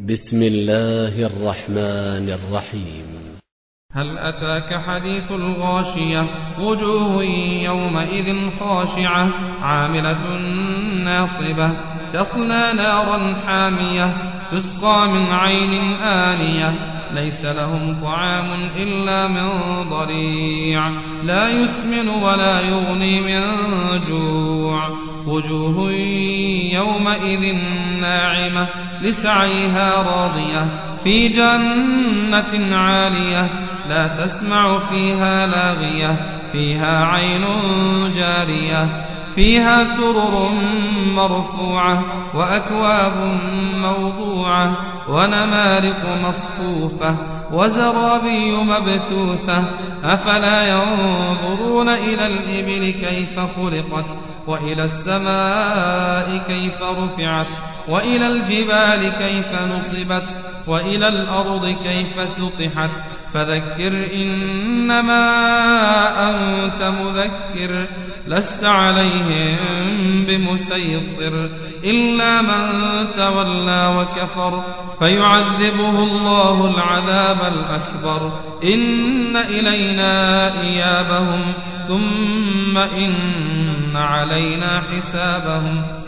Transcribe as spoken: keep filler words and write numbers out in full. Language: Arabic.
بسم الله الرحمن الرحيم. هل أتاك حديث الغاشية وجوه يومئذ خاشعة عاملة ناصبة تصلى نارا حامية تسقى من عين آنية ليس لهم طعام إلا من ضريع لا يسمن ولا يغني من جوع وجوه يومئذ ناعمة لسعيها راضية في جنة عالية لا تسمع فيها لاغية فيها عين جارية فيها سرر مرفوعة وأكواب موضوعة ونمارق مصفوفة وزرابي مبثوثة أفلا ينظرون إلى الإبل كيف خلقت وإلى السماء كيف رفعت وإلى الجبال كيف نصبت وإلى الأرض كيف سطحت فذكر إنما أنت مذكر لست عليهم بمسيطر إلا من تولى وكفر فيعذبه الله العذاب الأكبر إن إلينا إيابهم ثم إن علينا حسابهم.